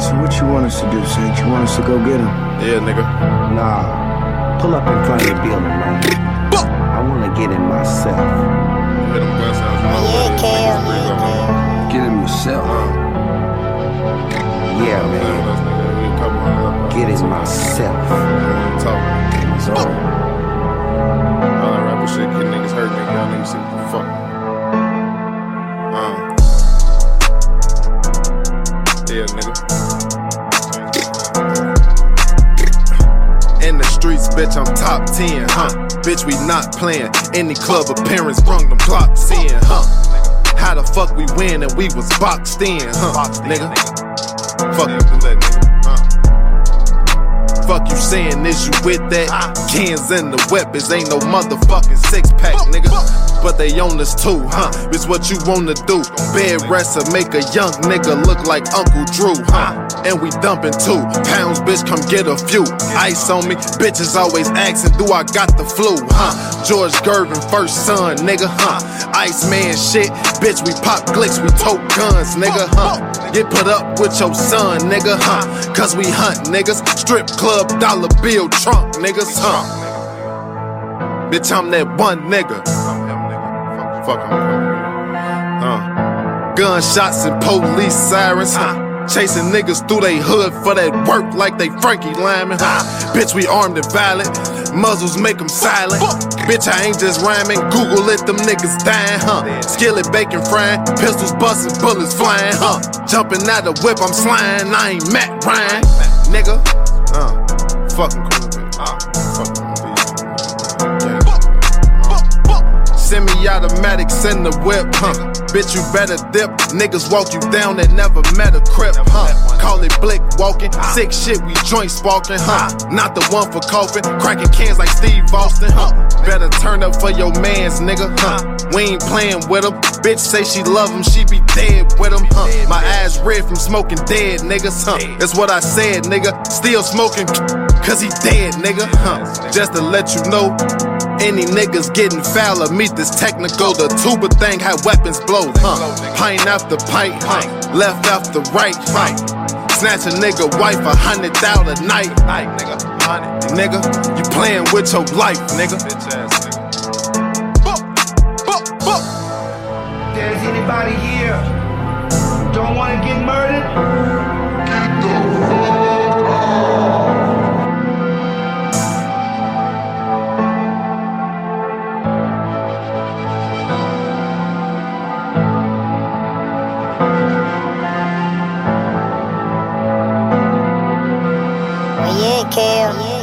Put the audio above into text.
So what you want us to do, Saint? You want us to go get him? Yeah, nigga. Nah. Pull up in front of the building, man. I wanna get him myself. Hit him gun sounds. Get him yourself. Yeah, man. Get him myself. It's all. All that rapper shit, get niggas hurt, nigga. Y'all niggas see what the fuck. Yeah, nigga. In the streets, bitch, I'm top 10, huh? Bitch, we not playing. Any club appearance, brung them blocks in, huh? How the fuck we win and we was boxed in, huh? Nigga. Fuck you, do that, nigga. Fuck you saying, is you with that? Cans and the weapons, ain't no motherfucking six-pack, nigga. But they on us too, huh? It's what you wanna do. Bed rest or make a young nigga look like Uncle Drew, huh? And we dumping 2 pounds, bitch, come get a few. Ice on me, bitches always asking, do I got the flu, huh? George Gervin, first son, nigga, huh? Iceman shit, bitch, we pop glicks, we tote guns, nigga, huh? Get put up with your son, nigga, huh? Cause we hunt niggas, strip club, dollar bill, trunk niggas, huh? Bitch, I'm that one nigga. Fuck him. Gunshots and police sirens, huh? Chasing niggas through they hood for that work like they Frankie Lyman, huh? Bitch, we armed and violent, muzzles make them silent. Bitch, I ain't just rhyming, Google it, them niggas dying, huh? Skillet bacon frying, pistols busting, bullets flying, huh? Jumping out the whip, I'm sliding, I ain't Matt Ryan, nigga. Fucking cool, bitch. Semi-automatics in the whip, huh? Bitch, you better dip. Niggas walk you down that never met a crip, huh? Call it blick walking. Sick shit, we joint sparking, huh? Not the one for coughing. Cracking cans like Steve Austin, huh? Better turn up for your mans, nigga, huh? We ain't playing with him. Bitch say she love him, she be dead with him, huh? My eyes red from smoking dead niggas, huh? That's what I said, nigga. Still smoking, cause he dead, nigga, huh? Just to let you know, any niggas getting fouler, meet this technical. The tuba thing had weapons blow, huh? Pint after pint, huh? Left after right, huh? Snatch a nigga wife, 100,000 a night, nigga. You playing with your life, nigga. There's anybody here who don't want to get murdered? Yeah, Kel.